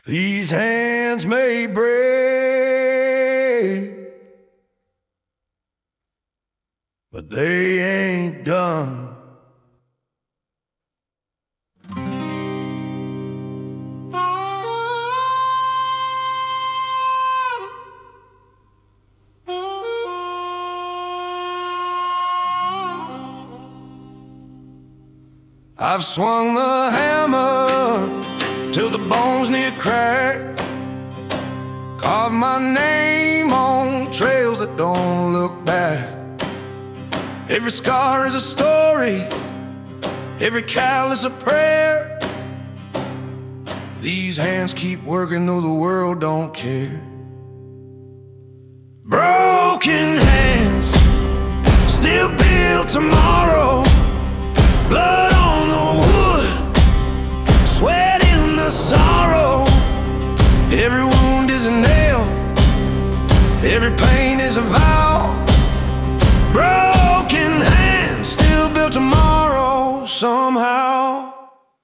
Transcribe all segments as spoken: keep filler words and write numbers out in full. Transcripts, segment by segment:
These hands may break, but they ain't done. I've swung the hammer till the bones near crack, carved my name on trails that don't look back. Every scar is a story, every cal is a prayer. These hands keep working though the world don't care. Broken hands still build tomorrow. Blood on the wood, sweat in the sorrow. Every wound is a nail, every pain is a vow. Broken hands still build tomorrow somehow.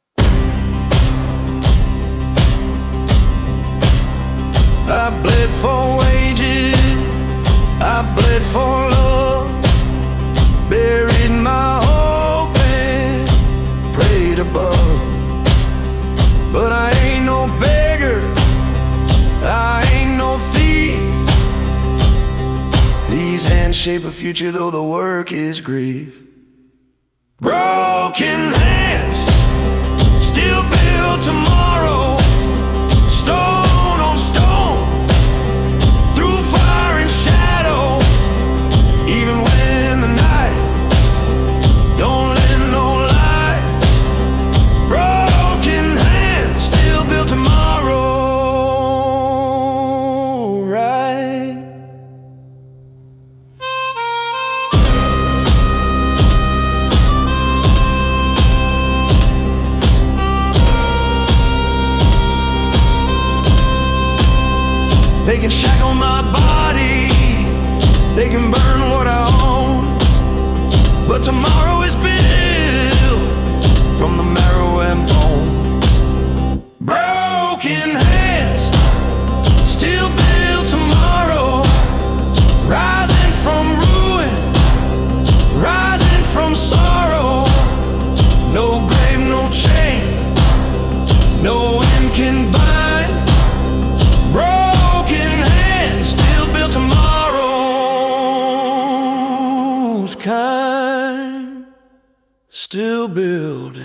I bled for wages, I bled for love, buried my hope and prayed above. But I ain't no beggar, I ain't no thief. These hands shape a future though the work is grief. Broken hands still build tomorrow. Stone on stone, through fire and shadow. Even when the night don't lend no light, broken hands still build tomorrow, right? They can shackle my body, they can burn what I own, but tomorrow is built from the marrow and bone. Broken hands still build tomorrow, rising from ruin, rising from sorrow. No grave, no chain, no end can bind. Tomorrow's kind still build